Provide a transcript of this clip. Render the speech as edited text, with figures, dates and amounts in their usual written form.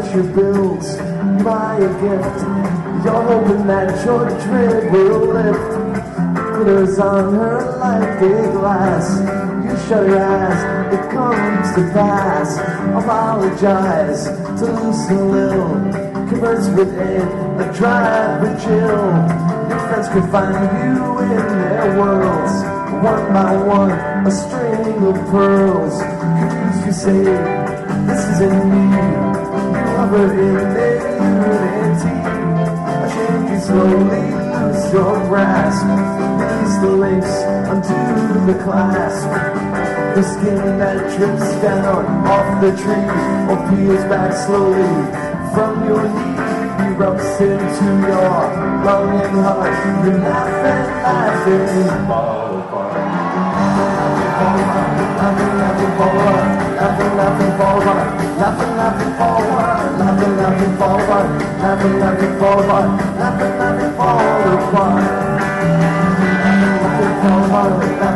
your bills, you buy a gift. You're hoping that your dread will lift. Glitters on her like a glass. You shut your eyes, it comes to pass. Apologize to loosen a little. Converse with a driver chill. Your friends could find you in their worlds. One by one, a string of pearls. Confused, you say, this isn't me. You hover in their unity. Ashamed, you slowly lose your grasp. Release the links, undo the clasp. The skin that drips down off the tree or peels back slowly from your knee erupts into your longing heart. You laugh and laughing, fall apart. Laughing, laughing, fall apart. Laughing, laughing, fall apart. Laughing, laughing, fall apart. Laughing, laughing, fall apart. Laughing, laughing, fall apart. Laughing, laughing, fall apart. Laughing, laughing, fall apart.